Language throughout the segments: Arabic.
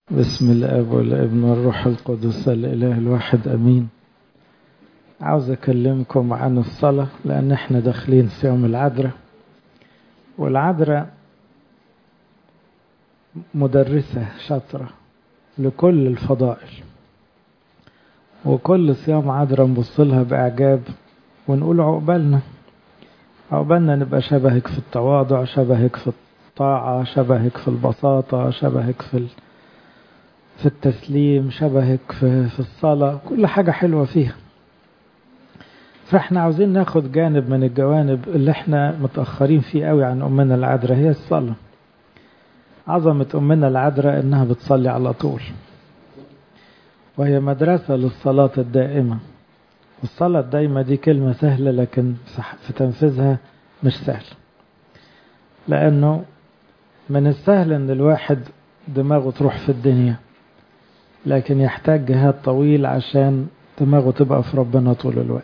بسم الاب والابن والروح القدس الاله الواحد امين. عاوز اكلمكم عن الصلاة لان احنا داخلين في يوم العذراء، والعذراء مدرسة شاطرة لكل الفضائل، وكل صيام عذراء نبص لها باعجاب ونقول عقبالنا نبقى شبهك في التواضع، شبهك في الطاعة، شبهك في البساطة، شبهك في التسليم، شبهك في الصلاة، كل حاجة حلوة فيها. فاحنا عاوزين ناخد جانب من الجوانب اللي احنا متأخرين فيه قوي عن أمنا العذراء، هي الصلاة. عظمة أمنا العذراء انها بتصلي على طول، وهي مدرسة للصلاة الدائمة. والصلاة الدائمة دي كلمة سهلة لكن في تنفيذها مش سهل، لأنه من السهل ان الواحد دماغه تروح في الدنيا، لكن يحتاج جهاد طويل عشان دماغه تبقى في ربنا طول الوقت.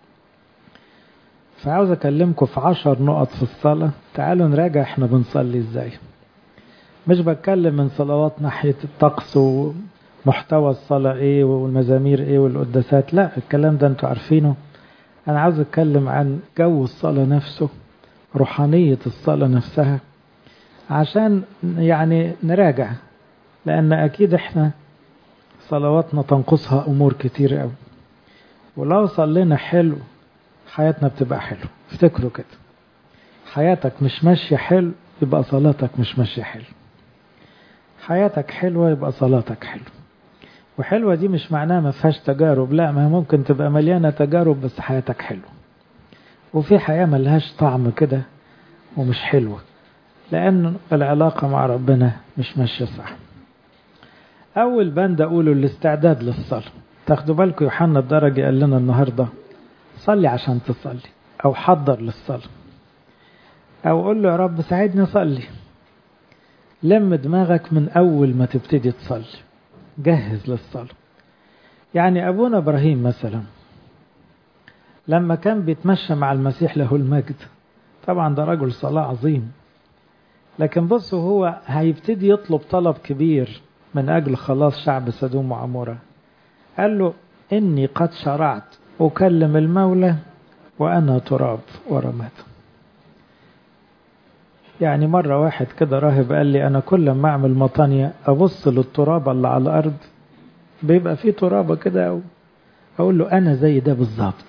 فعاوز اكلمكم في 10 نقط في الصلاة. تعالوا نراجع احنا بنصلي ازاي. مش بتكلم من صلوات ناحية الطقس ومحتوى الصلاة ايه والمزامير ايه والقداسات، لا، الكلام ده انتوا عارفينه. انا عاوز اتكلم عن جو الصلاة نفسه، روحانية الصلاة نفسها، عشان يعني نراجع، لان اكيد احنا صلواتنا تنقصها امور كتير قوي، ولو صلينا حلو حياتنا بتبقى حلو. افتكروا كده، حياتك مش ماشية حلو يبقى صلاتك مش ماشية حلو، حياتك حلوة يبقى صلاتك حلو. وحلوة دي مش معناها ما فيهاش تجارب، لا، ما ممكن تبقى مليانة تجارب بس حياتك حلوة. وفي حياة ملهاش طعم كده ومش حلوة، لأن العلاقة مع ربنا مش ماشية صح. أول بند أقوله الاستعداد للصلاة. تاخدوا بالكم يوحنا الدرجي قال لنا النهاردة صلي عشان تصلي، أو حضر للصلاة، أو قول له يا رب ساعدني أصلي. لم دماغك من أول ما تبتدي تصلي، جهز للصلاة. يعني أبونا إبراهيم مثلا لما كان بيتمشى مع المسيح له المجد، طبعا ده رجل صلاة عظيم، لكن بصوا هو هيبتدي يطلب طلب كبير من أجل خلاص شعب سدوم وعمورة. قال له إني قد شرعت أكلم المولى وأنا تراب ورماد. يعني مرة واحد كده راهب قال لي أنا كل ما أعمل مطانية أبص للتراب اللي على الأرض، بيبقى فيه ترابة كده، أقول له أنا زي ده بالظبط،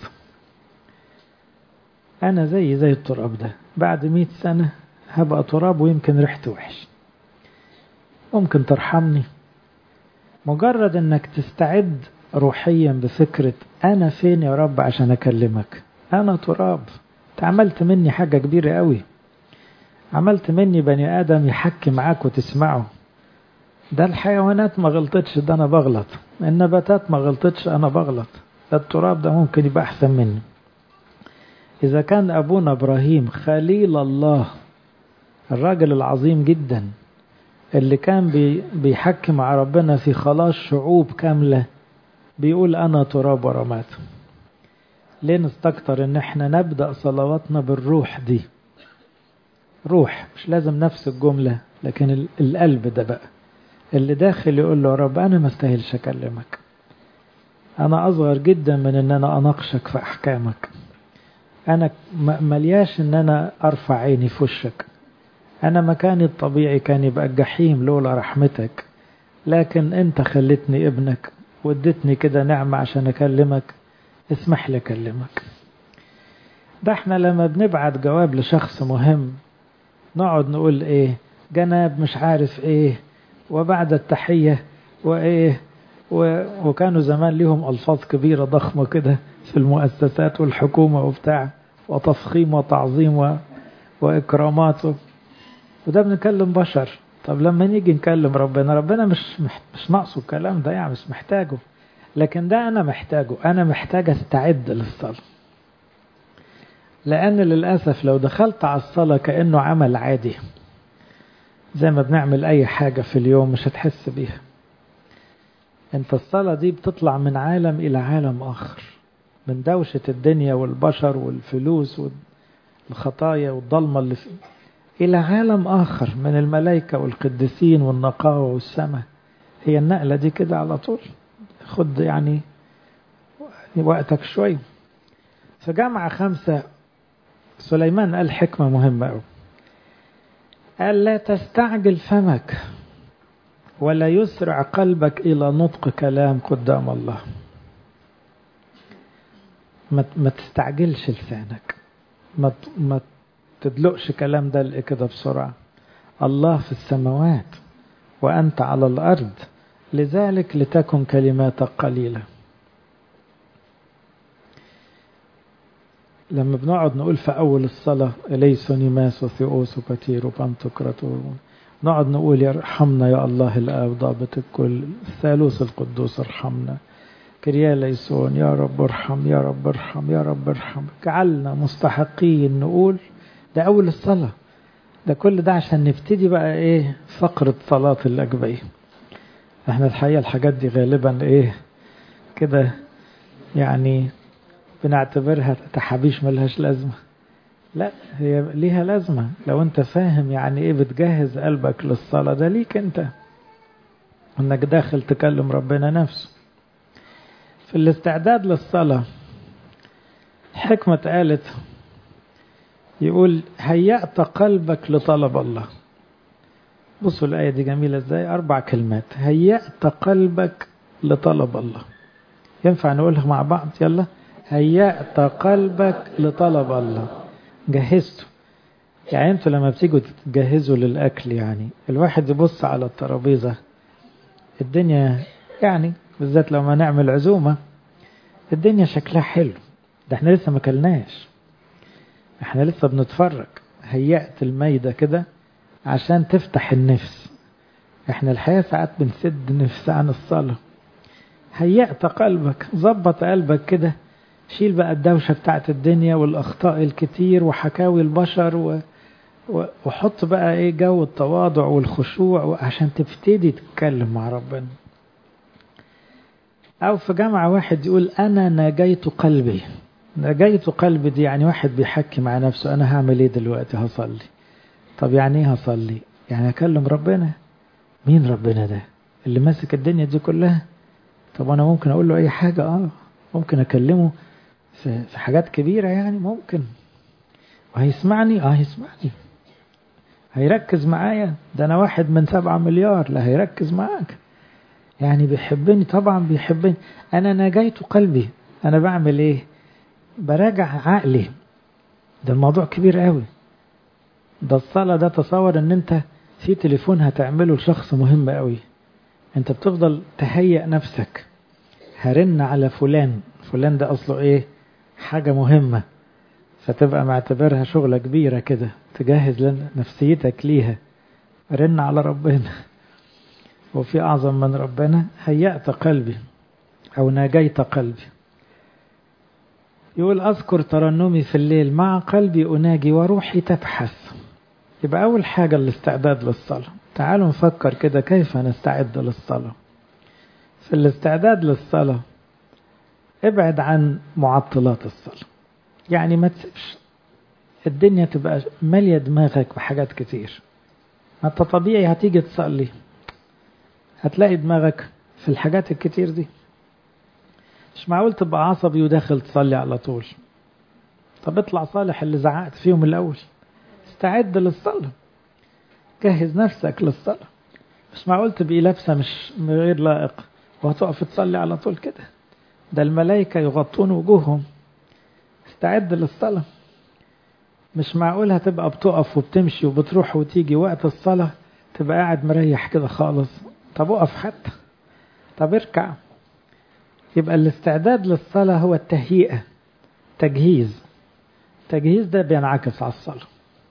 أنا زي التراب ده، بعد 100 سنة هبقى تراب ويمكن ريحته وحش. ممكن ترحمني؟ مجرد أنك تستعد روحيا بفكرة أنا فين يا رب عشان أكلمك، أنا تراب، تعملت مني حاجة كبيرة قوي، عملت مني بني آدم يحكي معاك وتسمعه. ده الحيوانات ما غلطتش، ده أنا بغلط. النباتات ما غلطتش، أنا بغلط. ده التراب ده ممكن يبقى أحسن مني. إذا كان أبونا إبراهيم خليل الله، الراجل العظيم جدا اللي كان بيحكي مع ربنا في خلاص شعوب كاملة، بيقول أنا تراب ورماد، ليه نستكتر إن احنا نبدأ صلواتنا بالروح دي؟ روح، مش لازم نفس الجملة، لكن القلب ده بقى اللي داخل يقول له يا رب أنا ما استاهلش أكلمك، أنا أصغر جدا من أن أنا أناقشك في أحكامك، أنا ملياش أن أنا أرفع عيني في وشك، أنا مكاني الطبيعي كان يبقى الجحيم لولا رحمتك، لكن أنت خلتني ابنك وادتني كده نعمة عشان أكلمك، اسمح لي أكلمك. ده احنا لما بنبعت جواب لشخص مهم نقعد نقول ايه، جناب مش عارف ايه، وبعد التحية وايه وكانوا زمان ليهم ألفاظ كبيرة ضخمة كده في المؤسسات والحكومة وبتاع، وتفخيم وتعظيم وإكراماته، وده بنكلم بشر. طب لما نيجي نكلم ربنا مش ناقصه الكلام ده، يعني مش محتاجه، لكن ده أنا محتاجه. أنا محتاج أستعد للصلاة، لأن للأسف لو دخلت على الصلاة كأنه عمل عادي زي ما بنعمل أي حاجة في اليوم مش هتحس بيها. انت الصلاة دي بتطلع من عالم إلى عالم آخر، من دوشة الدنيا والبشر والفلوس والخطايا والضلمة اللي إلى عالم آخر من الملائكة والقديسين والنقاوة والسماء. هي النقلة دي كده على طول، خد يعني وقتك شوي. في جامعة 5 سليمان قال حكمة مهمة أوي، قال لا تستعجل فمك ولا يسرع قلبك إلى نطق كلام قدام الله. ما تستعجلش لسانك، ما تدلقش كلام ده كده بسرعة. الله في السماوات وأنت على الأرض، لذلك لتكن كلماتك قليلة. لما بنقعد نقول في أول الصلاة إليسوني ماسو ثيوسو كتير وبانتوكراتو، نقعد نقول يرحمنا يا الله الآب ضابط الكل الثالوث القدوس ارحمنا، كريا ليسون يا رب ارحم يا رب ارحم يا رب ارحم، جعلنا مستحقين نقول. ده أول الصلاة، ده كل ده عشان نبتدي بقى إيه فقرة صلاة الأجبية. احنا الحقيقة الحاجات دي غالبا إيه كده يعني بنعتبرها تحابيش ملهاش لازمة. لا، هي ليها لازمة لو انت فاهم يعني ايه بتجهز قلبك للصلاة. ده ليك انت انك داخل تكلم ربنا نفسه. في الاستعداد للصلاة حكمة قالت، يقول هيأت قلبك لطلب الله. بصوا الآية دي جميلة ازاي، 4 كلمات، هيأت قلبك لطلب الله. ينفع نقولها مع بعض؟ يلا، هيأت قلبك لطلب الله. جهزته، يعني انتوا لما بتيجوا تجهزوا للأكل، يعني الواحد يبص على الترابيزة، الدنيا يعني بالذات لما نعمل عزومة الدنيا شكلها حلو، ده احنا لسه ما كلناش، احنا لسه بنتفرج. هيأت الميدة كده عشان تفتح النفس. احنا الحقيقة ساعات بنسد نفس عن الصلاة. هيأت قلبك، ظبط قلبك كده، شيل بقى الدوشة بتاعت الدنيا والأخطاء الكتير وحكاوي البشر وحط بقى ايه جو التواضع والخشوع عشان تبتدي تتكلم مع ربنا. او في جامعة واحد يقول انا ناجيت قلبي. ناجيت قلبي دي يعني واحد بيحكي مع نفسه، انا هعمل ايه دلوقتي؟ هصلي. طب يعني ايه هصلي؟ يعني اكلم ربنا. مين ربنا ده اللي ماسك الدنيا دي كلها؟ طب انا ممكن اقول له اي حاجة؟ ممكن اكلمه في حاجات كبيرة يعني، ممكن، وهيسمعني. هيسمعني، هيركز معايا. ده انا واحد من 7 مليار، لا هيركز معاك يعني. بيحبني طبعا بيحبني. انا ناجيت قلبي، انا بعمل ايه؟ براجع عقلي. ده الموضوع كبير قوي. ده الصلاة ده تصور ان انت في تليفون هتعمله لشخص مهم قوي، انت بتفضل تهيئ نفسك. هرن على فلان، فلان ده اصله ايه؟ حاجة مهمة، فتبقى معتبرها شغلة كبيرة كده، تجهز نفسيتك ليها. رن على ربنا، وفي أعظم من ربنا. هيأت قلبي أو ناجيت قلبي. يقول أذكر ترنمي في الليل، مع قلبي أناجي وروحي تبحث. يبقى أول حاجة الاستعداد للصلاة. تعالوا نفكر كده كيف نستعد للصلاة. في الاستعداد للصلاة ابعد عن معطلات الصلاة. يعني ما تسيبش الدنيا تبقى مالية دماغك بحاجات كتير. انت طبيعي هتيجي تصلي هتلاقي دماغك في الحاجات الكتير دي. مش معقول تبقى عصبي وداخل تصلي على طول. طب اطلع صالح اللي زعقت فيهم الأول. استعد للصلاة، جهز نفسك للصلاة. مش معقول تبقي لابسة مش غير لائق وهتقف تصلي على طول كده. ده الملائكة يغطون وجوههم. استعد للصلاة. مش معقول هتبقى بتقف وبتمشي وبتروح وتيجي وقت الصلاة تبقى قاعد مريح كده خالص. طب اقف حتى، طب اركع. يبقى الاستعداد للصلاة هو التهيئة، تجهيز. التجهيز ده بينعكس على الصلاة.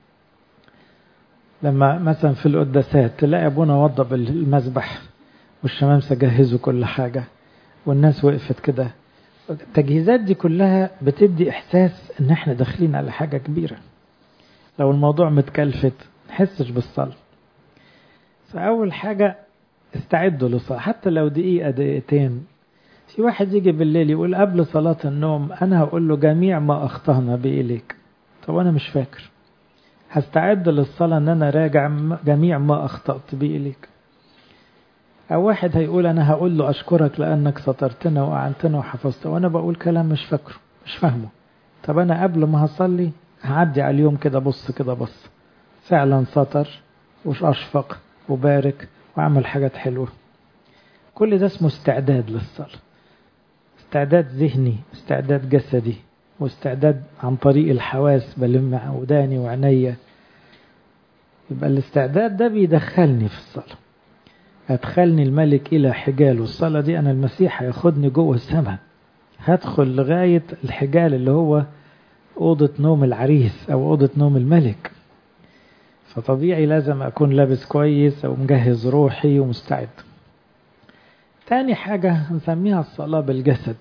لما مثلا في القداسات تلاقي ابونا وضب المذبح والشمامسة جهزوا كل حاجة والناس وقفت كده، التجهيزات دي كلها بتدي احساس ان احنا داخلين على حاجة كبيرة. لو الموضوع متكلفت نحسش بالصلاة. فاول حاجة استعدوا للصلاة، حتى لو دقيقة دقيقتين. في واحد يجي بالليل يقول قبل صلاة النوم أنا هقول له جميع ما أخطأنا به إليك. طب أنا مش فاكر، هستعد للصلاة أن أنا راجع جميع ما أخطأت به إليك. أو واحد هيقول أنا هقول له أشكرك لأنك سترتنا وأعنتنا وحفظت، وأنا بقول كلام مش فاكره مش فاهمه. طب أنا قبل ما هصلي هعدي على اليوم كده بص كده بص، فعلا سطر وش أشفق وبارك وعمل حاجات حلوة. كل ده اسمه استعداد للصلاة، استعداد ذهني، استعداد جسدي، واستعداد عن طريق الحواس، بلمع وداني وعينيا. يبقى الاستعداد ده بيدخلني في الصلاة، أدخلني الملك إلى حجال، والصلاة دي أنا المسيح هياخدني جوه السماء، هدخل لغاية الحجال اللي هو أوضة نوم العريس أو أوضة نوم الملك. فطبيعي لازم أكون لابس كويس ومجهز روحي ومستعد. تاني حاجة نسميها الصلاة بالجسد.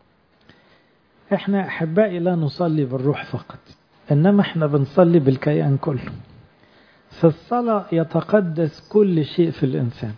احنا أحبائي لا نصلي بالروح فقط، إنما احنا بنصلي بالكيان كله. في الصلاة يتقدس كل شيء في الإنسان.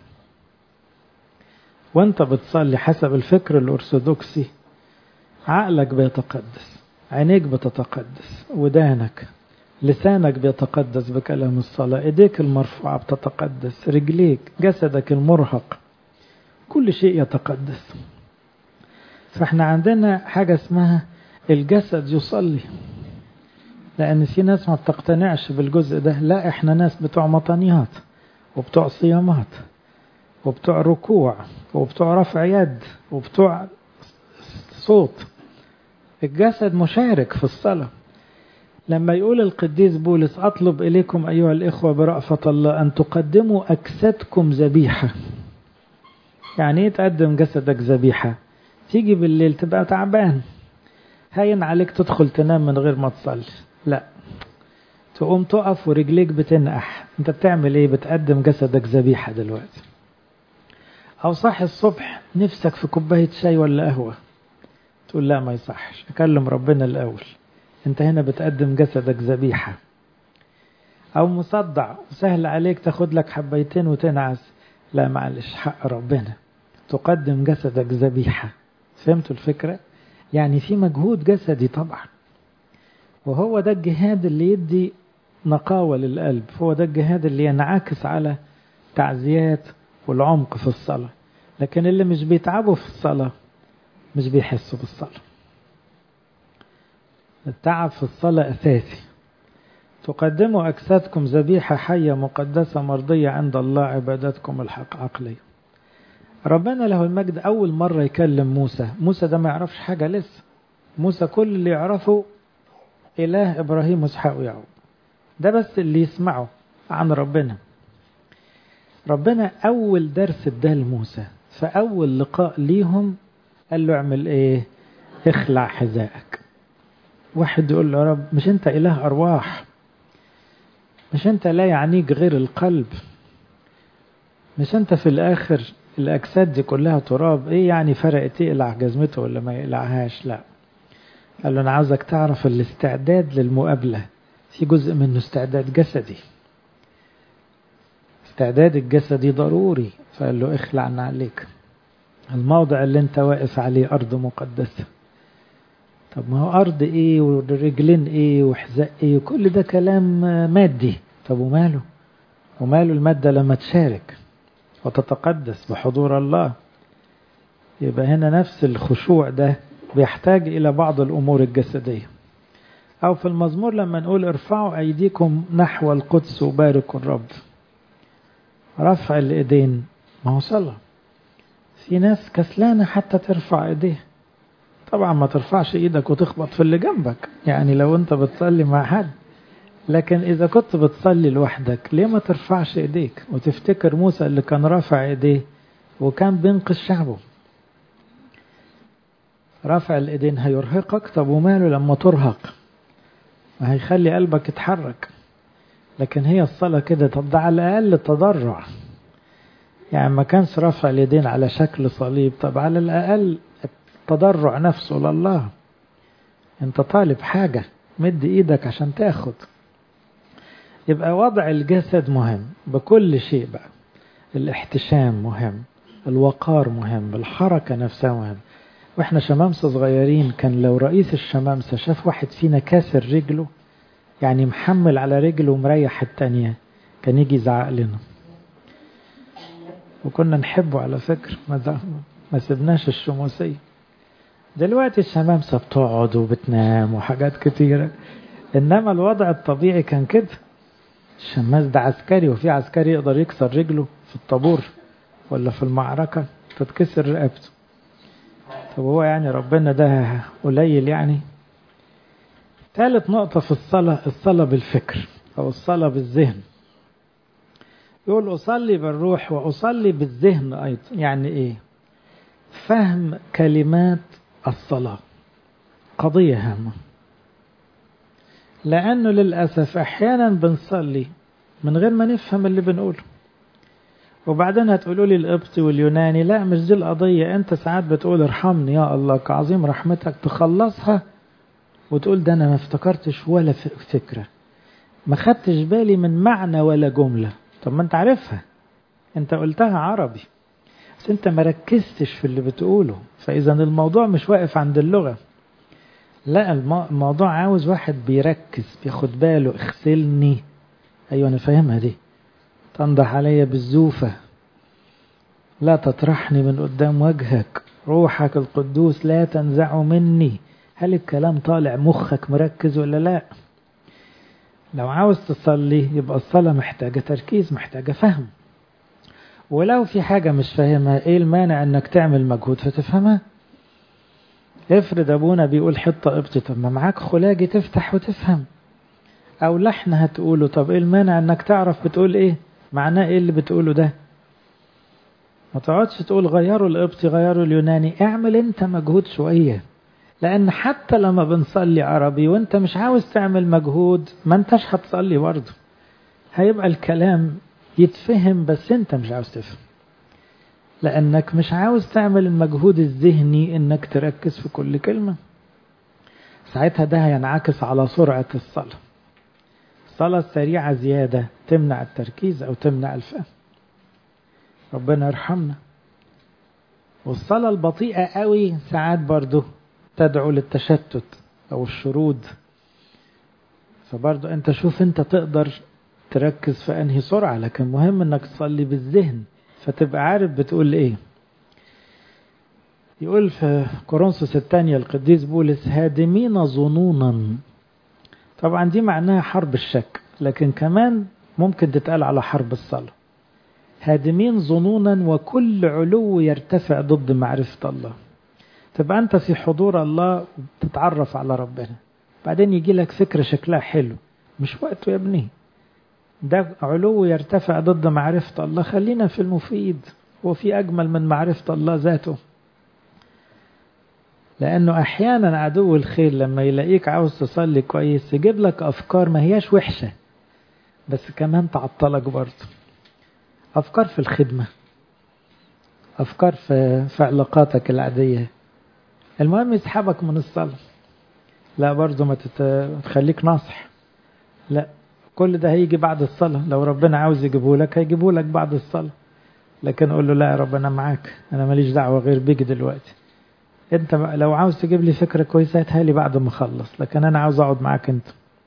وانت بتصلي حسب الفكر الأرثوذكسي عقلك بيتقدس، عينيك بتتقدس، ودانك، لسانك بيتقدس بكلام الصلاة، ايديك المرفوعة بتتقدس، رجليك، جسدك المرهق، كل شيء يتقدس. فاحنا عندنا حاجة اسمها الجسد يصلي، لأن في ناس ما بتقتنعش بالجزء ده. لا، احنا ناس بتوع مطانيات وبتوع صيامات وبتوع ركوع وبتوع رفع يد وبتوع صوت. الجسد مشارك في الصلاة. لما يقول القديس بولس أطلب إليكم أيها الإخوة برأفة الله أن تقدموا أجسادكم ذبيحة. يعني إيه تقدم جسدك ذبيحة؟ تيجي بالليل تبقى تعبان، هين عليك تدخل تنام من غير ما تصلي، لا، تقوم تقف ورجليك بتنقح. انت بتعمل ايه؟ بتقدم جسدك ذبيحة دلوقتي. او صاحي الصبح نفسك في كوباية شاي ولا قهوة، تقول لا ما يصحش، اكلم ربنا الاول. انت هنا بتقدم جسدك ذبيحة. او مصدع وسهل عليك تاخد لك حبيتين وتنعس، لا معلش حق ربنا، تقدم جسدك ذبيحة. فهمتوا الفكرة؟ يعني في مجهود جسدي طبعا، وهو ده الجهاد اللي يدي نقاوة للقلب، هو ده الجهاد اللي ينعكس على تعزيات والعمق في الصلاة. لكن اللي مش بيتعبوا في الصلاة مش بيحسوا بالصلاة. التعب في الصلاة أساسي. تقدموا أجسادكم ذبيحة حية مقدسة مرضية عند الله، عبادتكم الحق عقلية. ربنا له المجد أول مرة يكلم موسى ده ما يعرفش حاجة لسه. موسى كل اللي يعرفه إله إبراهيم وإسحاق ويعقوب، ده بس اللي يسمعه عن ربنا. ربنا أول درس اداه لموسى فأول لقاء ليهم قال له اعمل ايه؟ اخلع حذائك. واحد يقول له يا رب مش انت إله أرواح؟ مش انت لا يعنيك غير القلب؟ مش انت في الآخر الأجساد دي كلها تراب، ايه يعني فرقت يقلع جزمته ولا ما يقلعهاش؟ لا، قال له أنا عاوزك تعرف الاستعداد للمقابلة في جزء منه استعداد جسدي. استعداد الجسدي ضروري. فقال له اخلع عليك، الموضع اللي انت واقف عليه أرض مقدسة. طب ما هو أرض ايه ورجلين ايه وحذاء ايه، كل ده كلام مادي. طب وماله المادة لما تشارك وتتقدس بحضور الله؟ يبقى هنا نفس الخشوع ده بيحتاج إلى بعض الأمور الجسدية. أو في المزمور لما نقول ارفعوا أيديكم نحو القدس وباركوا الرب، رفع الإيدين ما هو صلاة. في ناس كسلانة حتى ترفع إيديه. طبعا ما ترفعش إيدك وتخبط في اللي جنبك، يعني لو أنت بتصلي مع حد. لكن إذا كنت بتصلي لوحدك ليه ما ترفعش إيديك؟ وتفتكر موسى اللي كان رافع إيديه وكان بينقذ شعبه. رفع الإيدين هيرهقك، طب وماله لما ترهق؟ ما هيخلي قلبك يتحرك. لكن هي الصلاة كده. طب ده على الأقل تضرع، يعني ما كانش رفع اليدين على شكل صليب، طب على الأقل التضرع نفسه لله. انت طالب حاجة، مد ايدك عشان تاخد. يبقى وضع الجسد مهم بكل شيء بقى. الاحتشام مهم، الوقار مهم، الحركة نفسها مهم. واحنا شمامسة صغيرين كان لو رئيس الشمامسة شاف واحد فينا كاسر رجله، يعني محمل على رجله ومريح التانية، كان يجي يزعق لنا. وكنا نحبه على فكرة، ما سبناش الشموسية. دلوقتي الشمامسة بتقعد وبتنام وحاجات كتيرة، إنما الوضع الطبيعي كان كده. الشماس ده عسكري، وفي عسكري يقدر يكسر رجله في الطابور ولا في المعركة تتكسر رقبته. طب هو يعني ربنا ده قليل يعني؟ ثالث نقطة في الصلاة بالفكر أو الصلاة بالذهن. يقول أصلي بالروح وأصلي بالذهن أيضا. يعني إيه؟ فهم كلمات الصلاة قضية هامة، لأنه للأسف أحيانا بنصلي من غير ما نفهم اللي بنقوله، وبعدين هتقولوا لي القبطي واليوناني. لا، مش دي القضية. أنت ساعات بتقول ارحمني يا الله كعظيم رحمتك، تخلصها وتقول ده أنا ما افتكرتش ولا فكرة، ما خدتش بالي من معنى ولا جملة. طب ما أنت عارفها، أنت قلتها عربي بس أنت ما ركزتش في اللي بتقوله. فإذا الموضوع مش واقف عند اللغة، لا، الموضوع عاوز واحد بيركز بياخد باله. اغسلني، أيوة أنا فاهمها دي. تنضح علي بالزوفة، لا تطرحني من قدام وجهك، روحك القدوس لا تنزع مني. هل الكلام طالع مخك مركز ولا لا؟ لو عاوز تصلي يبقى الصلاة محتاجة تركيز، محتاجة فهم. ولو في حاجة مش فاهمها، ايه المانع انك تعمل مجهود فتفهمها؟ افرض ابونا بيقول حطة قبطي، طب ما معاك خلاجي تفتح وتفهم. او لحن هتقوله، طب ايه المانع انك تعرف بتقول ايه، معناه ايه اللي بتقوله ده. ما تقعدش تقول غيروا القبطي غيروا اليوناني، اعمل انت مجهود شوية. لان حتى لما بنصلي عربي وانت مش عاوز تعمل مجهود، ما انتش هتصلي برضه. هيبقى الكلام يتفهم بس انت مش عاوز تفهم، لانك مش عاوز تعمل المجهود الذهني انك تركز في كل كلمة. ساعتها ده هينعكس على سرعة الصلاة. الصلاة السريعة زيادة تمنع التركيز او تمنع الفهم. ربنا يرحمنا. والصلاة البطيئة قوي ساعات برضه تدعو للتشتت او الشرود. فبرضه انت شوف انت تقدر تركز في انهي سرعة، لكن مهم انك تصلي بالذهن فتبقى عارف بتقول ايه. يقول في كورنثوس الثانية القديس بولس هادمين ظنونا. طبعا دي معناها حرب الشك، لكن كمان ممكن تتقال على حرب الصلاة. هادمين ظنونا وكل علو يرتفع ضد معرفة الله. تبقى أنت في حضور الله وتتعرف على ربنا، بعدين يجي لك فكرة شكلها حلو، مش وقته يا ابني. ده علو يرتفع ضد معرفة الله. خلينا في المفيد، وفي أجمل من معرفة الله ذاته. لأنه أحيانا عدو الخير لما يلاقيك عاوز تصلي كويس يجيب لك أفكار ما هياش وحشة، بس كمان تعطلك برضه. أفكار في الخدمة، أفكار في علاقاتك العادية، المهم يسحبك من الصلاة. لا برضه ما تخليك ناصح، لا، كل ده هيجي بعد الصلاة. لو ربنا عاوز يجيبه لك هيجيبه لك بعد الصلاة، لكن قول له لا يا رب أنا معاك، أنا ماليش دعوة غير بيك دلوقتي. أنت لو عاوز تجيب لي فكرة كويسة هاتها لي بعد ما أخلص، لكن أنا عاوز أقعد معاك أنت.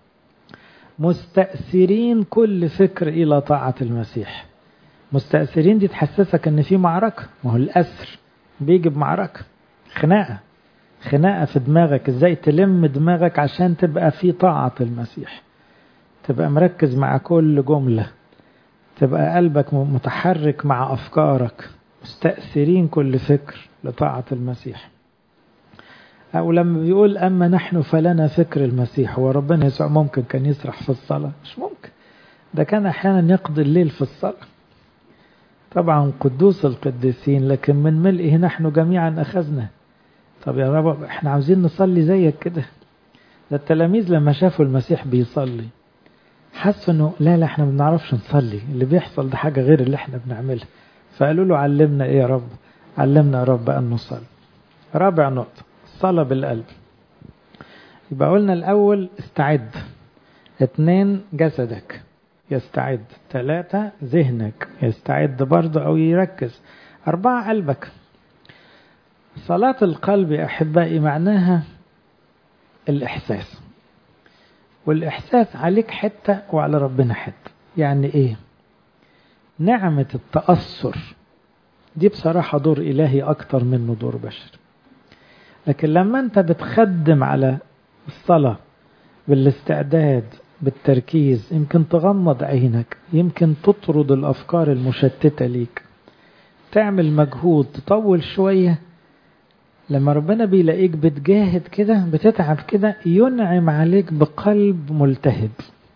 مستأثرين كل فكر إلى طاعة المسيح. مستأثرين دي تحسسك أن في معركة، ما هو الأسر بيجي بمعركة، خناقة في دماغك. إزاي تلم دماغك عشان تبقى في طاعة المسيح، تبقى مركز مع كل جملة، تبقى قلبك متحرك مع أفكارك. مستأثرين كل فكر لطاعة المسيح. أو لما بيقول أما نحن فلنا فكر المسيح، هو ربنا يسوع ممكن كان يسرح في الصلاة؟ مش ممكن. ده كان أحيانا يقضي الليل في الصلاة. طبعا قدوس القديسين، لكن من ملئه نحن جميعا أخذنا. طب يا رب احنا عاوزين نصلي زيك كده. ده التلاميذ لما شافوا المسيح بيصلي حسوا انه لا احنا ما بنعرفش نصلي، اللي بيحصل ده حاجة غير اللي احنا بنعملها. فقالوا له علمنا ايه يا رب؟ علمنا يا رب ان نصلي. رابع نقطة الصلاة بالقلب. يبقى قلنا الأول استعد، 2 جسدك يستعد، 3 ذهنك يستعد برضه أو يركز، 4 قلبك. صلاة القلب يا أحبائي معناها الإحساس، والإحساس عليك حتة وعلى ربنا حتة. يعني إيه؟ نعمة التأثر دي بصراحة دور إلهي أكتر منه دور بشري. لكن لما أنت بتخدم على الصلاة بالاستعداد بالتركيز، يمكن تغمض عينك، يمكن تطرد الأفكار المشتتة ليك، تعمل مجهود، تطول شوية. لما ربنا بيلاقيك بتجاهد كده، بتتعب كده، ينعم عليك بقلب ملتهب.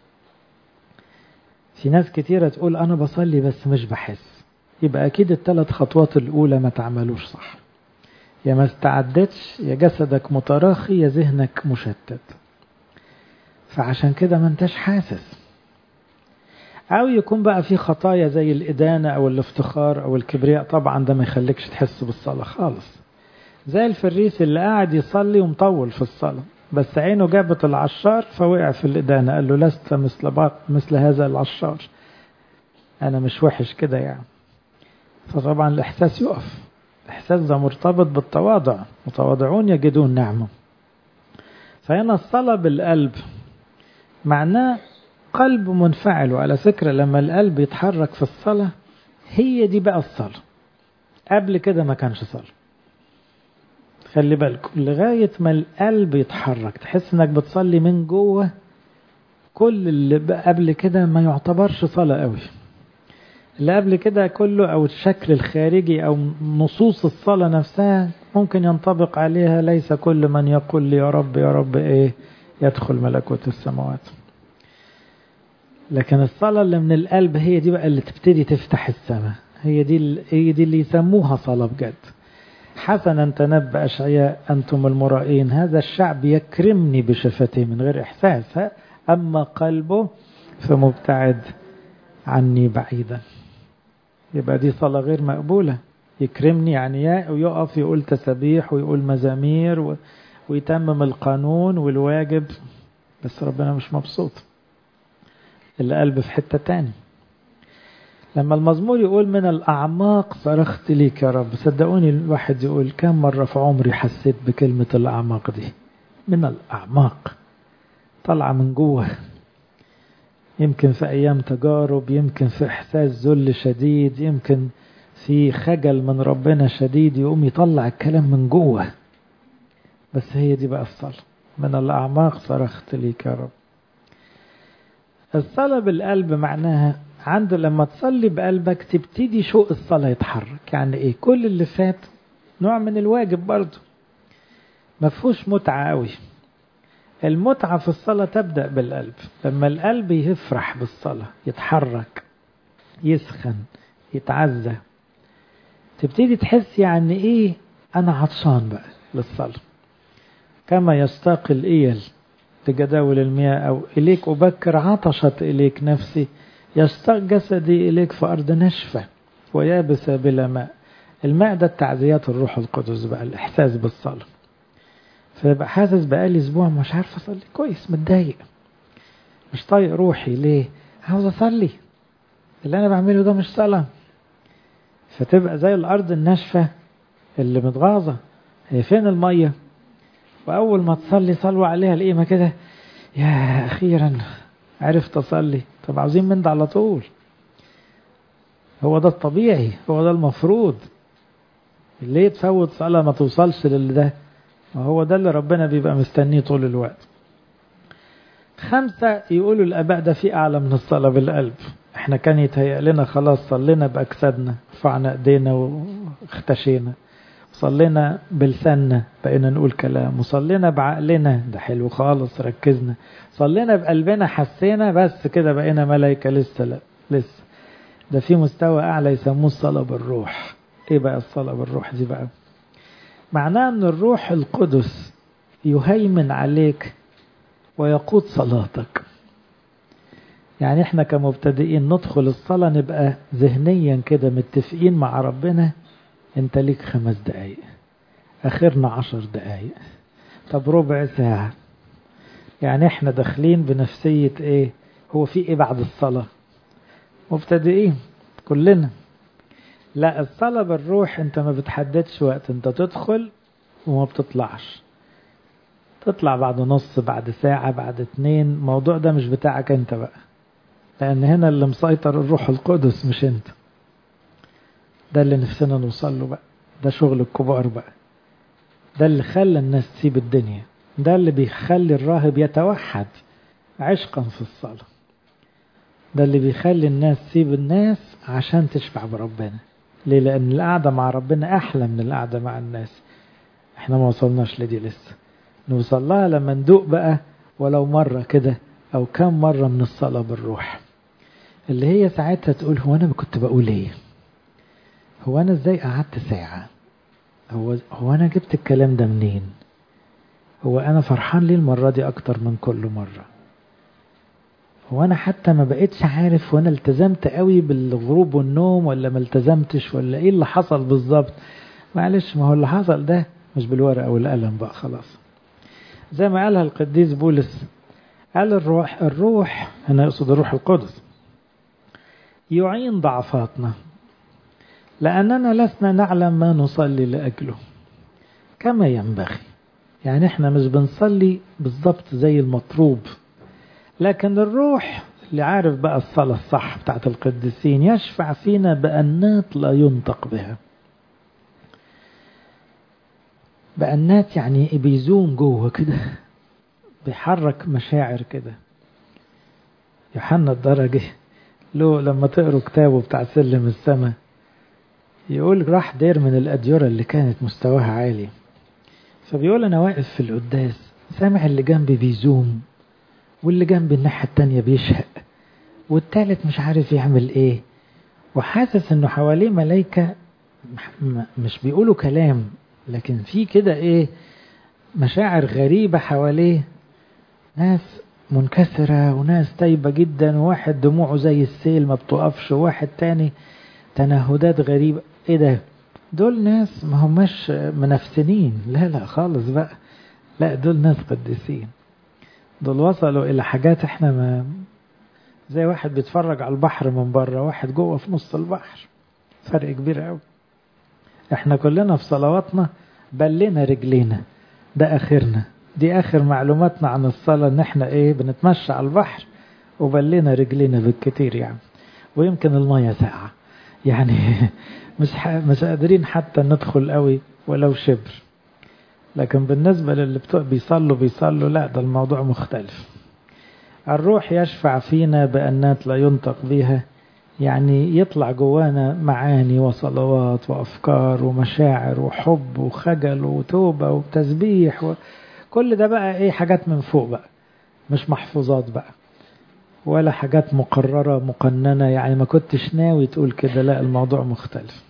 في ناس كتيرة تقول أنا بصلي بس مش بحس، يبقى أكيد الثلاث خطوات الأولى ما تعملوش صح، يا ما استعدتش، يا جسدك متراخي، يا ذهنك مشتت. فعشان كده ما انتش حاسس. أو يكون بقى في خطايا زي الإدانة أو الافتخار أو الكبرياء، طبعا ده ما يخليكش تحس بالصلاة خالص. زي الفريس اللي قاعد يصلي ومطول في الصلاة، بس عينه جابت العشار فوقع في الإدانة، قال له لست مثل هذا العشار، أنا مش وحش كده يعني. فطبعا الإحساس يقف. الإحساس ده مرتبط بالتواضع، متواضعون يجدون نعمة. فهنا الصلاة بالقلب معناه قلب منفعل. وعلى فكرة لما القلب يتحرك في الصلاة، هي دي بقى الصلاة. قبل كده ما كانش صلاة. خلي بالكم لغاية ما القلب يتحرك تحس انك بتصلي من جوه. كل اللي قبل كده ما يعتبرش صلاة قوي. اللي قبل كده كله او الشكل الخارجي او نصوص الصلاة نفسها ممكن ينطبق عليها ليس كل من يقول لي يا رب يا رب ايه يدخل ملكوت السماوات. لكن الصلاة اللي من القلب هي دي بقى اللي تبتدي تفتح السماء. هي دي اللي يسموها صلاة بجد. حسنا تنبأ أشعياء أنتم المرائين هذا الشعب يكرمني بشفتيه، من غير إحساس، أما قلبه فمبتعد عني بعيدا. يبقى دي صلاة غير مقبولة. يكرمني يعني يقف يقول تسبيح ويقول مزامير ويتمم القانون والواجب، بس ربنا مش مبسوط. القلب في حتة تاني. لما المزمور يقول من الأعماق صرخت ليك يا رب، صدقوني الواحد يقول كم مرة في عمري حسيت بكلمة الأعماق دي. من الأعماق طلع من جوه. يمكن في أيام تجارب، يمكن في إحساس ذل شديد، يمكن في خجل من ربنا شديد، يقوم يطلع الكلام من جوه. بس هي دي بقى الصلاة. من الأعماق صرخت ليك يا رب. الصلاة بالقلب معناها عنده لما تصلي بقلبك تبتدي شوق الصلاة يتحرك. يعني ايه؟ كل اللي فات نوع من الواجب برضه، ما فيهوش متعة قوي. المتعة في الصلاة تبدأ بالقلب. لما القلب يفرح بالصلاة، يتحرك، يسخن، يتعزى، تبتدي تحس يعني ايه انا عطشان بقى للصلاة. كما يستاق الإيل لجداول المياه، أو إليك أبكر عطشت إليك نفسي، يستاق جسدي إليك في أرض نشفة ويابسة بلا ماء. الماء ده التعزيات الروح القدس بقى، الإحساس بالصلاة. فيبقى حاسس بقالي أسبوع مش عارف أصلي كويس، متضايق، مش طايق روحي. ليه؟ عاوز أصلي، اللي أنا بعمله ده مش صلاة. فتبقى زي الأرض الناشفة اللي متغاظة، هي فين المية؟ وأول ما تصلي صلوا عليها القيمة كده، يا أخيرا عرفت أصلي. طب عاوزين من ده على طول. هو ده الطبيعي، هو ده المفروض. ليه تفوت صلاة ما توصلش لده؟ وهو ده اللي ربنا بيبقى مستنيه طول الوقت. 5 يقولوا الآباء ده في أعلى من الصلاة بالقلب. احنا كان يتهيأ لنا خلاص صلينا بأجسادنا، رفعنا ايدينا واختشينا، صلينا بلساننا بقينا نقول كلام، وصلينا بعقلنا ده حلو خالص ركزنا، صلينا بقلبنا حسينا، بس كده بقينا ملائكة. لسه لا، لسه ده في مستوى أعلى يسموه الصلاة بالروح. ايه بقى الصلاة بالروح دي بقى؟ معناه ان الروح القدس يهيمن عليك ويقود صلاتك. يعني احنا كمبتدئين ندخل الصلاة نبقى ذهنيا كده متفقين مع ربنا، انت ليك 5 دقايق، اخرنا 10 دقايق، طب ربع ساعة. يعني احنا داخلين بنفسية ايه؟ هو في ايه بعد الصلاة؟ مبتدئين كلنا. لا، الصلاة بالروح انت ما بتحددش وقت، انت تدخل وما بتطلعش. تطلع بعد نص، بعد ساعة، بعد 2. الموضوع ده مش بتاعك انت بقى، لان هنا اللي مسيطر الروح القدس مش انت. ده اللي نفسنا نوصل له بقى، ده شغل الكبار بقى، ده اللي خلى الناس تسيب الدنيا، ده اللي بيخلي الراهب يتوحد عشقا في الصلاة، ده اللي بيخلي الناس تسيب الناس عشان تشبع بربنا. ليه؟ لأن القعدة مع ربنا أحلى من القعدة مع الناس. احنا ما وصلناش لدي لسه، نوصل لها لما ندوق بقى ولو مرة كده أو كم مرة من الصلاة بالروح، اللي هي ساعتها تقول هو أنا كنت بقول إيه؟ هو أنا إزاي قعدت ساعة؟ هو أنا جبت الكلام ده منين؟ هو أنا فرحان ليه المرة دي أكتر من كل مرة؟ هو أنا حتى ما بقيتش عارف وأنا التزمت قوي بالغروب والنوم ولا ما التزمتش ولا إيه اللي حصل بالظبط؟ معلش، ما هو اللي حصل ده مش بالورقة والقلم بقى خلاص. زي ما قالها القديس بولس، قال الروح هنا يقصد الروح القدس يعين ضعفاتنا لأننا لسنا نعلم ما نصلي لأجله كما ينبغي. يعني احنا مش بنصلي بالضبط زي المطلوب، لكن الروح اللي عارف بقى الصلاة الصح بتاعت القديسين يشفع فينا بأنات لا ينطق بها. بأنات يعني بيزوم جوه كده، بيحرك مشاعر كده. يوحنا الدرجي له لما تقروا كتابه بتاع سلم السماء يقول راح دير من الأديرة اللي كانت مستواها عالي، فبيقول أنا واقف في القداس سامع اللي جنبي بيزوم واللي جنبي الناحية التانية بيشهق والتالت مش عارف يعمل ايه، وحاسس انه حواليه ملايكة مش بيقولوا كلام لكن في كده ايه مشاعر غريبة حواليه، ناس منكسرة وناس تايبة جدا وواحد دموعه زي السيل ما بتقفش وواحد تاني تنهدات غريبة. ايه ده؟ دول ناس ما هماش منافسين، لا خالص بقى، لا دول ناس قديسين، دول وصلوا الى حاجات احنا ما، زي واحد بيتفرج على البحر من بره واحد جوه في نص البحر، فرق كبير قوي. احنا كلنا في صلواتنا بلنا رجلينا، ده اخرنا، دي اخر معلوماتنا عن الصلاة ان احنا ايه بنتمشى على البحر وبلنا رجلينا بالكتير يعني، ويمكن المية ساقعة يعني مش قادرين حتى ندخل قوي ولو شبر. لكن بالنسبة للي بيصلوا لا، ده الموضوع مختلف. الروح يشفع فينا بأنات لا ينطق بها، يعني يطلع جوانا معاني وصلوات وأفكار ومشاعر وحب وخجل وتوبة وتسبيح كل ده بقى ايه حاجات من فوق بقى، مش محفوظات بقى ولا حاجات مقررة مقننة، يعني ما كنتش ناوي تقول كده، لا الموضوع مختلف.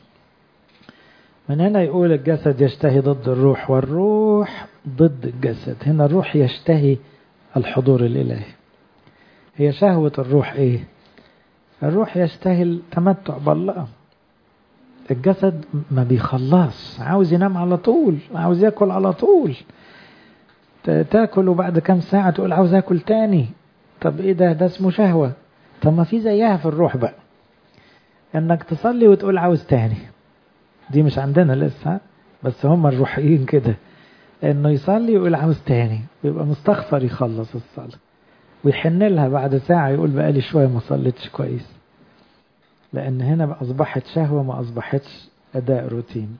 من هنا يقول الجسد يشتهي ضد الروح والروح ضد الجسد. هنا الروح يشتهي الحضور الإلهي. هي شهوة الروح ايه؟ الروح يشتهي التمتع بالله، الجسد ما بيخلص، عاوز ينام على طول، عاوز يأكل على طول، تاكل وبعد كم ساعة تقول عاوز أكل تاني. طب ايه ده اسمه شهوة. طب ما في زيها في الروح بقى، انك تصلي وتقول عاوز تاني، دي مش عندنا لسه، بس هم الروحيين كده، انه يصلي ويقول عاوز تاني ويبقى مستغفر يخلص الصلاة ويحن لها بعد ساعة يقول بقالي شوية ما صليتش كويس، لأن هنا أصبحت شهوة ما أصبحتش أداء روتين.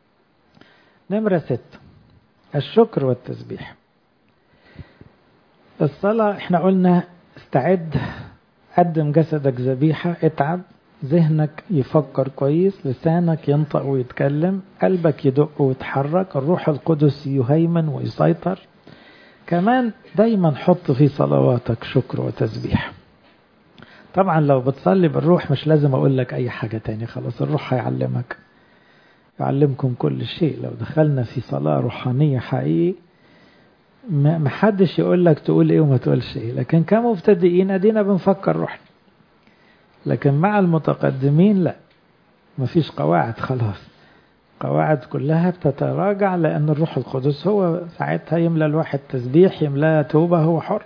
نمرة 6 الشكر والتسبيح. الصلاة احنا قلنا استعد، قدم جسدك ذبيحة، اتعب، ذهنك يفكر كويس، لسانك ينطق ويتكلم، قلبك يدق ويتحرك، الروح القدس يهيمن ويسيطر. كمان دايما حط في صلواتك شكر وتسبيح. طبعا لو بتصلي بالروح مش لازم اقول لك اي حاجة تاني، خلاص الروح هيعلمك، يعلمكم كل شيء. لو دخلنا في صلاة روحانية حقيقي محدش يقول لك تقول ايه وما تقولش ايه، لكن كمبتدئين ادينا بنفكر روحنا، لكن مع المتقدمين لا، مفيش قواعد خلاص، قواعد كلها بتتراجع، لان الروح القدس هو ساعتها يملى الواحد تسبيح، يملى توبة، هو حر.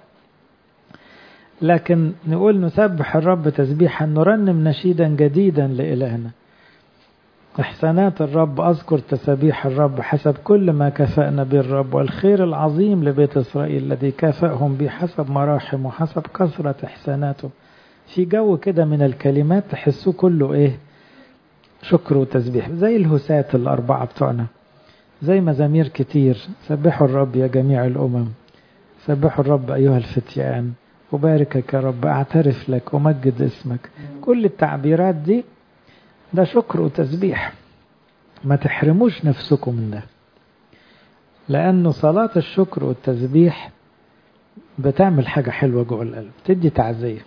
لكن نقول نسبح الرب تسبيحا، نرنم نشيدا جديدا لإلهنا، إحسانات الرب أذكر تسبيح الرب حسب كل ما كفأنا به الرب، والخير العظيم لبيت إسرائيل الذي كافأهم به حسب مراحم وحسب كثرة إحساناته. في جو كده من الكلمات تحسوه كله إيه شكر وتسبيح، زي الهسات الأربعة بتوعنا، زي مزامير كتير، سبحوا الرب يا جميع الأمم، سبحوا الرب أيها الفتيان، أباركك يا رب، أعترف لك ومجد اسمك. كل التعبيرات دي ده شكر وتسبيح. ما تحرموش نفسكم من ده، لأنه صلاة الشكر والتسبيح بتعمل حاجة حلوة جوه القلب، تدي تعزية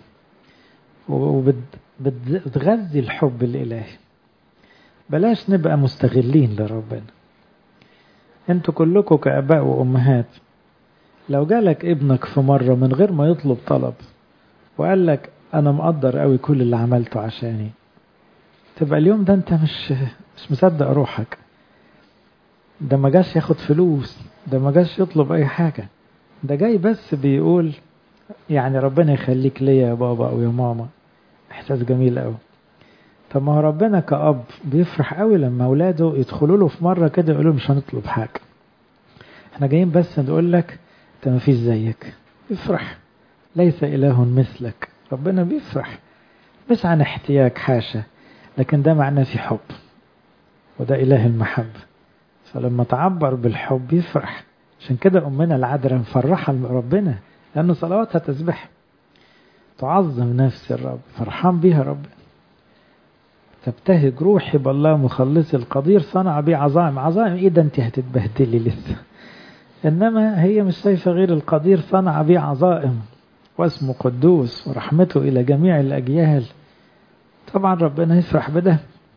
وبتغذي الحب الإلهي. بلاش نبقى مستغلين لربنا. انتوا كلكم كآباء وأمهات، لو جالك ابنك في مرة من غير ما يطلب طلب وقال لك أنا مقدر قوي كل اللي عملته عشاني، تبقى اليوم ده انت مش مصدق روحك. ده ما جاش ياخد فلوس، ده ما جاش يطلب أي حاجة، ده جاي بس بيقول يعني ربنا يخليك ليا يا بابا أو يا ماما. إحساس جميل قوي. طب ما هو ربنا كأب بيفرح قوي لما أولاده يدخلوا له في مرة كده يقولوا مش هنطلب حاجة، احنا جايين بس نقول لك انت ما فيش زيك. يفرح. ليس إله مثلك. ربنا بيفرح، مش عن احتياج حاشا، لكن ده معناه في حب، وده إله المحبة. فلما تعبر بالحب يفرح. عشان كده أمنا العذراء مفرحة ربنا، لأن صلواتها تسبح، تعظم نفس الرب، فرحان بيها رب. تبتهج روحي بالله مخلص القدير، صنع بي عظائم. عظائم ايه ده؟ انت هتتبهدلي لسه. انما هي مش شايفه غير القدير صنع بي عظائم، واسمه قدوس ورحمته الى جميع الاجيال. طبعا ربنا يفرح بده.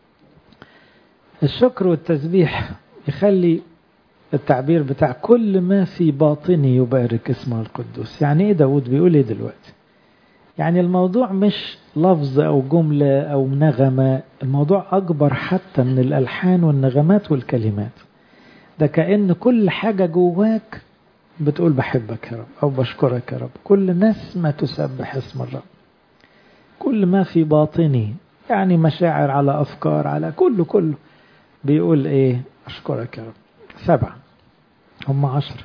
الشكر والتسبيح يخلي التعبير بتاع كل ما في باطني يبارك اسمه القدوس. يعني ايه داود بيقول ايه دلوقتي؟ يعني الموضوع مش لفظ أو جملة أو نغمة، الموضوع أكبر حتى من الألحان والنغمات والكلمات. ده كأن كل حاجة جواك بتقول بحبك يا رب أو بشكرك يا رب. كل نسمة تسبح اسم الرب، كل ما في باطني، يعني مشاعر على أفكار على كله بيقول إيه؟ أشكرك يا رب. 7 هم 10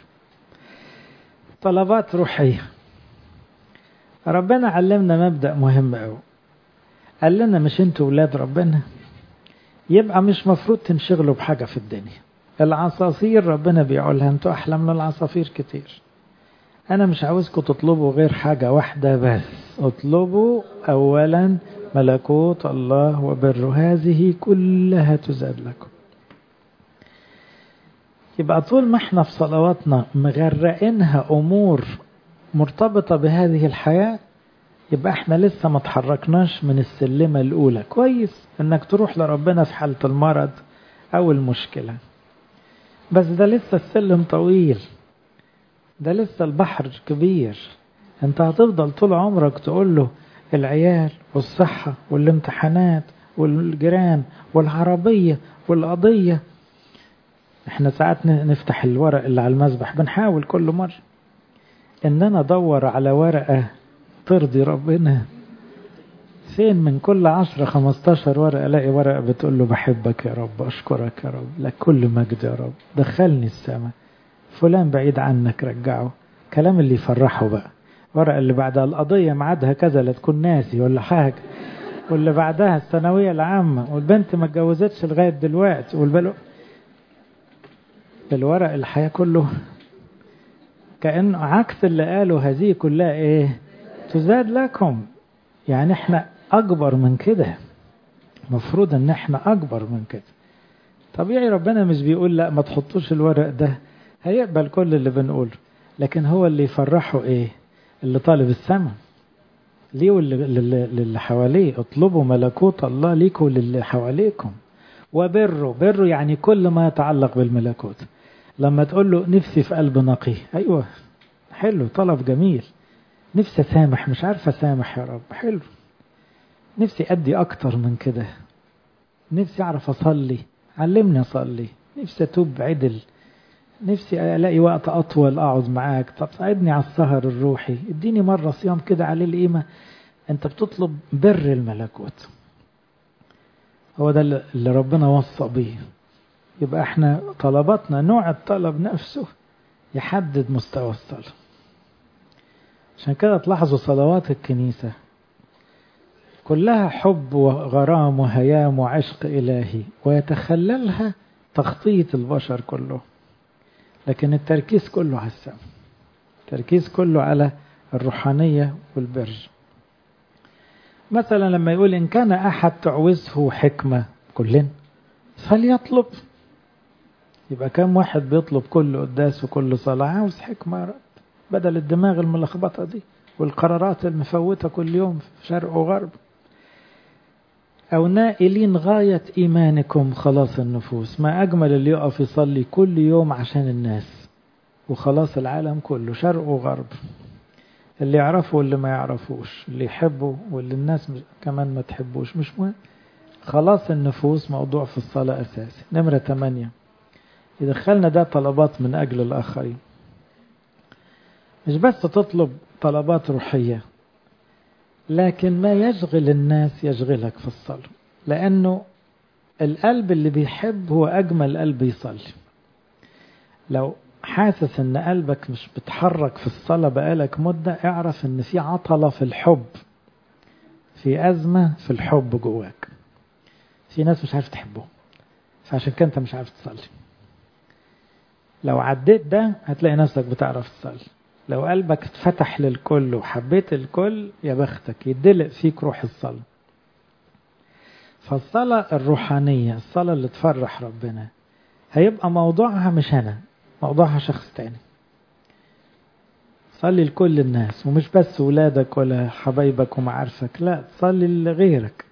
طلبات روحية. ربنا علمنا مبدأ مهم أوي، قال لنا مش انتوا ولاد ربنا، يبقى مش مفروض تنشغلوا بحاجة في الدنيا. العصافير ربنا بيقولها انتوا أحلى من العصافير كتير. أنا مش عاوزكم تطلبوا غير حاجة واحدة بس، اطلبوا أولا ملكوت الله وبره، هذه كلها تزاد لكم. يبقى طول ما احنا في صلواتنا مغرقينها أمور مرتبطة بهذه الحياة، يبقى احنا لسه ما تحركناش من السلمة الأولى. كويس انك تروح لربنا في حالة المرض أو المشكلة، بس ده لسه السلم طويل، ده لسه البحر كبير. انت هتفضل طول عمرك تقول له العيال والصحة والامتحانات والجيران والعربية والقضية. احنا ساعات نفتح الورق اللي على المسبح، بنحاول كل مرة ان انا ادور على ورقة ترضي ربنا. فين من كل 10-15 ورقة الاقي ورقة بتقول له بحبك يا رب، اشكرك يا رب، لك كل مجد يا رب، دخلني السماء، فلان بعيد عنك رجعه. كلام اللي يفرحه بقى. ورقة اللي بعدها القضية معادها كذا لا تكون ناسي ولا حاجة، واللي بعدها الثانوية العامة، والبنت ما اتجوزتش لغاية دلوقتي، والبلو الورق الحياة كله كأنه عكس اللي قالوا هذه كلها ايه؟ تزاد لكم. يعني احنا اكبر من كده، مفروض ان احنا اكبر من كده. طبيعي ربنا مش بيقول لا ما تحطوش الورق ده، هيقبل كل اللي بنقوله، لكن هو اللي يفرحه ايه؟ اللي طالب السماء ليه واللي حواليه. اطلبوا ملكوت الله ليكم وللي حواليكم، وبره يعني كل ما يتعلق بالملكوت. لما تقول له نفسي في قلب نقي، ايوه حلو، طلب جميل. نفسي اسامح، مش عارفه اسامح يا رب، حلو. نفسي ادي اكتر من كده، نفسي اعرف اصلي، علمني اصلي، نفسي اتوب عدل، نفسي الاقي وقت اطول اقعد معاك، طب ساعدني على السهر الروحي، اديني مرة صيام كده عليه القيمة. انت بتطلب بر الملكوت، هو ده اللي ربنا وصى بيه. يبقى احنا طلباتنا نوع الطلب نفسه يحدد مستوى الصلاة. عشان كده تلاحظوا صلوات الكنيسة كلها حب وغرام وهيام وعشق إلهي، ويتخللها تخطيط البشر كله، لكن التركيز كله على السماء، التركيز كله على الروحانية والبر. مثلا لما يقول إن كان أحد تعوزه حكمة كلنا فليطلب، يبقى كم واحد بيطلب كل قداس وكل صلاة عاوز حكمة يا رب، بدل الدماغ الملخبطة دي والقرارات المفوتة كل يوم في شرق وغرب. أو نائلين غاية إيمانكم خلاص النفوس، ما أجمل اللي يقف يصلي كل يوم عشان الناس وخلاص العالم كله شرق وغرب، اللي يعرفه واللي ما يعرفوش، اللي يحبه واللي الناس كمان ما تحبوش، مش مهم، خلاص النفوس موضوع في الصلاة أساسي. نمرة 8 يدخلنا ده طلبات من أجل الآخرين، مش بس تطلب طلبات روحية، لكن ما يشغل الناس يشغلك في الصلاة، لأنه القلب اللي بيحب هو أجمل قلب يصلي. لو حاسس ان قلبك مش بتحرك في الصلاة بقالك مدة، اعرف ان في عطلة في الحب، في أزمة في الحب جواك، في ناس مش عارف تحبه، فعشان كده انت مش عارف تصلي. لو عديت ده هتلاقي نفسك بتعرف تصلي. لو قلبك اتفتح للكل وحبيت الكل يا بختك، يدلق فيك روح الصلاة. فالصلاة الروحانية، الصلاة اللي تفرح ربنا، هيبقى موضوعها مش أنا، موضوعها شخص تاني. صلي لكل الناس، ومش بس ولادك ولا حبايبك ومعارفك، لا، تصلي لغيرك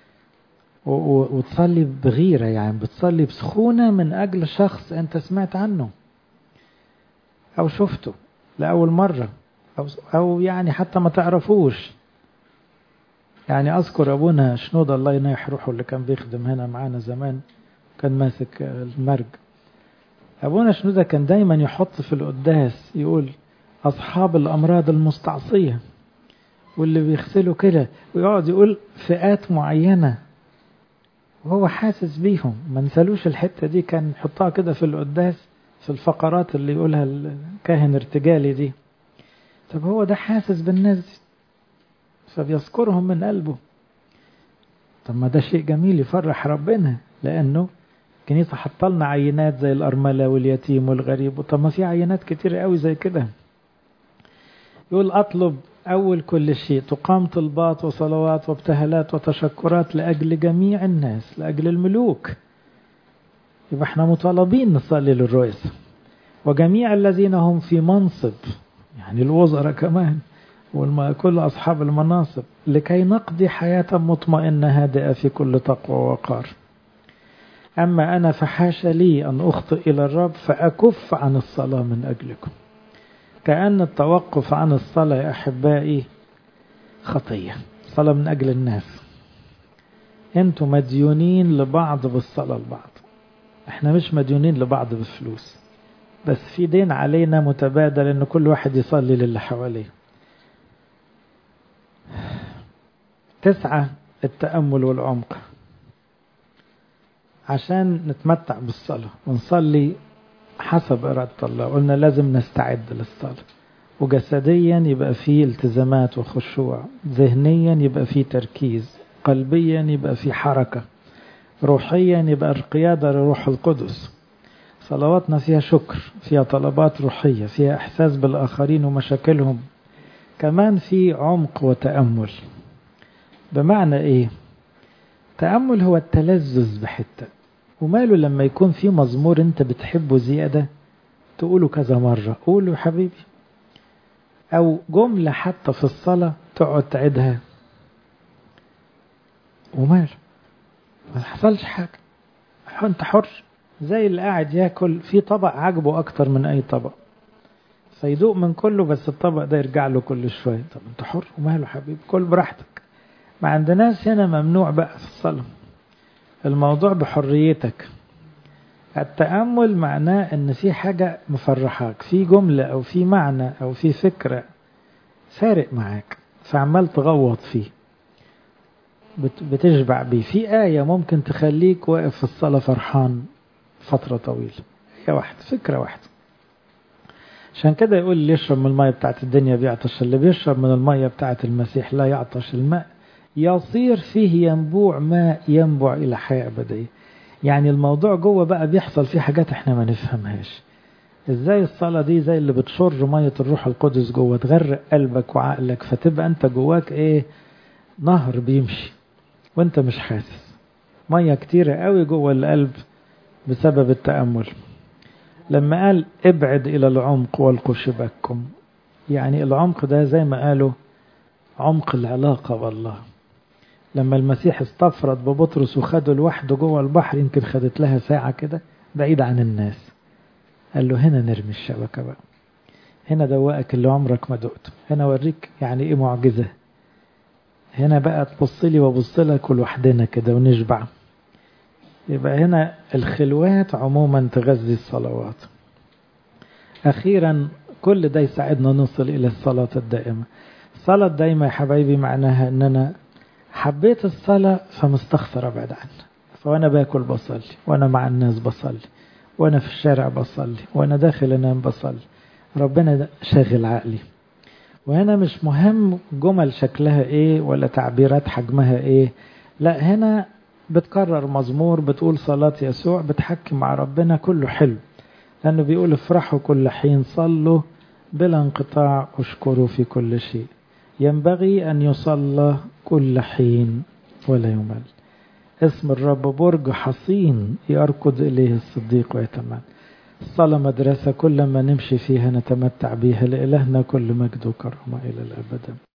وتصلي بغيرة، يعني بتصلي بسخونة من أجل شخص أنت سمعت عنه أو شفته لأول مرة، أو يعني حتى ما تعرفوش. يعني أذكر أبونا شنود الله ينيح روحه اللي كان بيخدم هنا معانا زمان، كان ماسك المرج. أبونا شنودة كان دايما يحط في القداس يقول أصحاب الأمراض المستعصية، واللي بيغسلوا كده، ويقعد يقول فئات معينة وهو حاسس بيهم. ما نسالوش الحتة دي، كان يحطها كده في القداس في الفقرات اللي يقولها الكاهن ارتجالي دي. طب هو ده حاسس بالناس دي فبيذكرهم من قلبه. طب ما ده شيء جميل يفرح ربنا، لأنه الكنيسة حطلنا عينات زي الأرملة واليتيم والغريب، طب ما في عينات كتير قوي زي كده. يقول أطلب أول كل شيء تقام طلبات وصلوات وابتهالات وتشكرات لأجل جميع الناس، لأجل الملوك. يبقى احنا مطالبين نصلي للرؤساء وجميع الذين هم في منصب، يعني الوزراء كمان وكل أصحاب المناصب، لكي نقضي حياة مطمئنة هادئة في كل تقوى ووقار. أما أنا فحاش لي أن أخطئ إلى الرب فأكف عن الصلاة من أجلكم. كأن التوقف عن الصلاة يا أحبائي خطية، صلاة من أجل الناس. أنتم مديونين لبعض بالصلاة لبعض، احنا مش مديونين لبعض بالفلوس، بس في دين علينا متبادل ان كل واحد يصلي للي حواليه. 9 التأمل والعمق، عشان نتمتع بالصلاة ونصلي حسب إرادة الله. قلنا لازم نستعد للصلاة، وجسديا يبقى فيه التزامات وخشوع، ذهنيا يبقى فيه تركيز، قلبيا يبقى فيه حركة، روحيا يبقى القيادة لروح القدس. صلواتنا فيها شكر، فيها طلبات روحية، فيها إحساس بالآخرين ومشاكلهم، كمان في عمق وتأمل. بمعنى إيه؟ تأمل هو التلذذ بحتة، وماله لما يكون في مزمور أنت بتحبه زيادة تقوله كذا مرة، قوله يا حبيبي، أو جملة حتى في الصلاة تقعد تعيدها، وماله ما حصلش حاجة، أنت حر. زي اللي قاعد ياكل في طبق عجبه أكتر من أي طبق، فيدوق من كله، بس الطبق ده يرجع له كل شوية. طب أنت حر، وماله حبيبي، كل براحتك. ما عندناش هنا ممنوع بقى في الصلاة، الموضوع بحريتك. التأمل معناه ان في حاجة مفرحاك، في جملة او في معنى او في فكرة فارق معاك، فعمال تغوط فيه، بتشبع بيه. في آية ممكن تخليك واقف في الصلاة فرحان فترة طويلة، آية واحدة، فكرة واحدة. عشان كده يقول اللي يشرب من المية بتاعت الدنيا بيعطش، اللي بيشرب من المية بتاعت المسيح لا يعطش. الماء يصير فيه ينبوع ماء ينبع إلى حياة أبدية. يعني الموضوع جوه بقى بيحصل فيه حاجات احنا ما نفهمهاش. ازاي الصلاة دي زي اللي بتشر مية الروح القدس جوه، تغرق قلبك وعقلك، فتبقى انت جواك ايه، نهر بيمشي وانت مش حاسس. مية كتيرة قوي جوه القلب بسبب التأمل. لما قال ابعد إلى العمق والقوا شباككم، يعني العمق ده زي ما قالوا عمق العلاقة بالله. لما المسيح استفرد ببطرس وخده لوحده جوه البحر، يمكن خدت لها ساعة كده بعيد عن الناس، قال له هنا نرمي الشبكة بقى، هنا دوقك اللي عمرك ما دقته، هنا اوريك يعني ايه معجزة، هنا بقى تبص لي وابص لك ولوحدنا كده ونشبع. يبقى هنا الخلوات عموما تغذي الصلوات. أخيرا كل ده يساعدنا نصل إلى الصلاة الدائمة. الصلاة الدائمة يا حبايبي معناها أن أنا حبيت الصلاة فمستخسر أبعد عنها، فوأنا باكل بصلي، وأنا مع الناس بصلي، وأنا في الشارع بصلي، وأنا داخل أنام بصلي. ربنا شاغل عقلي. وهنا مش مهم جمل شكلها إيه ولا تعبيرات حجمها إيه، لا، هنا بتكرر مزمور، بتقول صلاة يسوع، بتحكي مع ربنا، كله حلو. لأنه بيقول افرحوا كل حين، صلوا بلا انقطاع، اشكروا في كل شيء. ينبغي أن يصلى كل حين ولا يمل. اسم الرب برج حصين يركض إليه الصديق ويتمنى. الصلاة مدرسة كل ما نمشي فيها نتمتع بها. لإلهنا كل مجد وكرامة إلى الأبد.